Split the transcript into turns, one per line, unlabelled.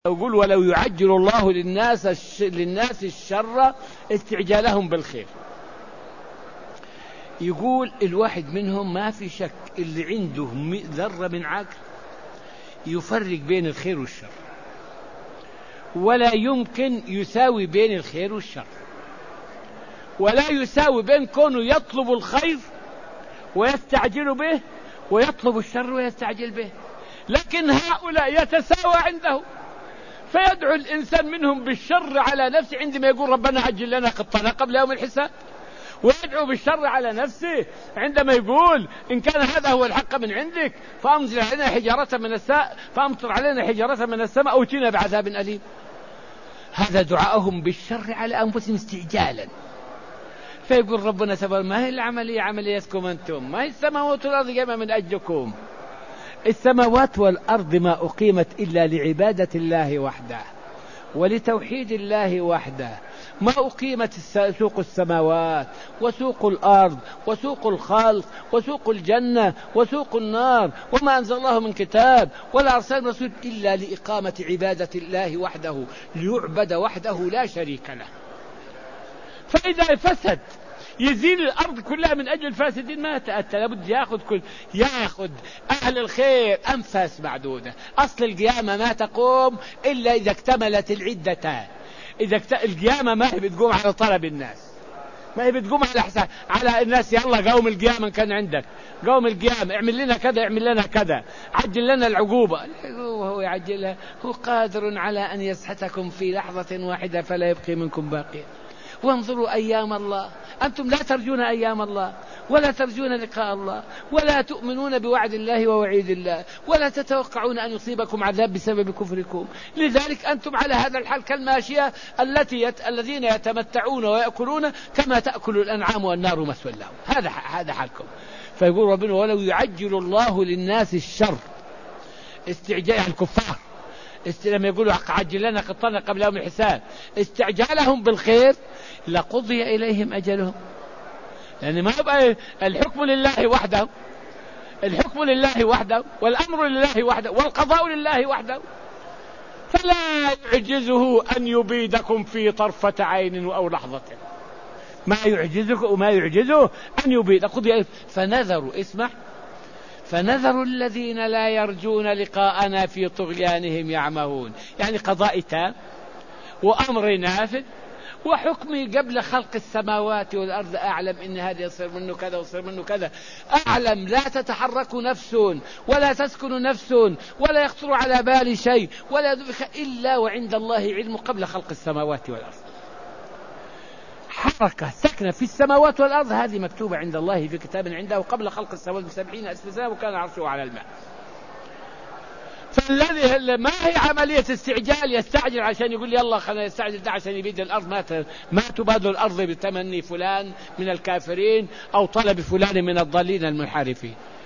يقول ولو يعجل الله للناس الشر استعجالهم بالخير. يقول الواحد منهم ما في شك اللي عنده ذرة من عقل يفرق بين الخير والشر، ولا يمكن يساوي بين الخير والشر، ولا يساوي بين كونه يطلب الخير ويستعجل به ويطلب الشر ويستعجل به. لكن هؤلاء يتساوى عنده، فيدعو الإنسان منهم بالشر على نفسه عندما يقول ربنا عجل لنا قطنا قبل يوم الحساب، ويدعو بالشر على نفسه عندما يقول إن كان هذا هو الحق من عندك فأمطر علينا حجارة من السماء أو ائتنا بعذاب أليم. هذا دعاءهم بالشر على أنفسهم استعجالا. فيقول ربنا سبحانه ما هي العملية عمليتكم أنتم، ما هي السماوات والأرض قائمة من أجلكم. السماوات والأرض ما أقيمت إلا لعبادة الله وحده ولتوحيد الله وحده، ما أقيمت سوق السماوات وسوق الأرض وسوق الخلق وسوق الجنة وسوق النار، وما أنزل الله من كتاب ولا أرسل رسول إلا لإقامة عبادة الله وحده، ليعبد وحده لا شريك له. فإذا فسد يزيل الأرض كلها من أجل الفاسدين ما تأتى، لابد يأخذ أهل الخير أنفاس معدودة. أصل القيامة ما تقوم إلا إذا اكتملت العدة. القيامة ما هي بتقوم على طلب الناس، ما هي بتقوم على الناس يلا قوم القيامة كان عندك، قوم القيامة اعمل لنا كذا اعمل لنا كذا، عجل لنا العقوبة. وهو يعجلها، هو قادر على أن يسحتكم في لحظة واحدة فلا يبقي منكم باقيا. وانظروا أيام الله، أنتم لا ترجون أيام الله ولا ترجون لقاء الله ولا تؤمنون بوعد الله ووعيد الله ولا تتوقعون أن يصيبكم عذاب بسبب كفركم. لذلك أنتم على هذا الحال كالماشية الذين يتمتعون ويأكلون كما تأكل الأنعام والنار مسوى لهم. هذا حالكم. فيقول ربنا ولو يعجل الله للناس الشر استعجال الكفار لما يقولوا عجل لنا قطنا قبل يوم الحساب استعجالهم بالخير لقضي إليهم أجلهم. يعني ما يبقى الحكم لله وحده، الحكم لله وحده والأمر لله وحده والقضاء لله وحده، فلا يعجزه أن يبيدكم في طرفة عين أو لحظة. ما يعجزك وما يعجزه أن يبيد. فنذر الذين لا يرجون لقاءنا في طغيانهم يعمهون. يعني قضاء تام وأمر نافذ وحكمي قبل خلق السماوات والأرض أعلم إن هذا يصير منه كذا ويصير منه كذا. أعلم لا تتحرك نفس ولا تسكن نفس ولا يخطر على بال شيء ولا يدرك إلا وعند الله علم قبل خلق السماوات والأرض. حركة سكنة في السماوات والأرض هذه مكتوبة عند الله في كتاب عنده قبل خلق السماوات ب70,000 سنة وكان عرشه على الماء. فالذي ما هي عملية استعجال يستعجل عشان يقول يلا خلينا يستعجل ده عشان يبيد الأرض. ما تباد الأرض بتمني فلان من الكافرين أو طلب فلان من الضالين المنحرفين.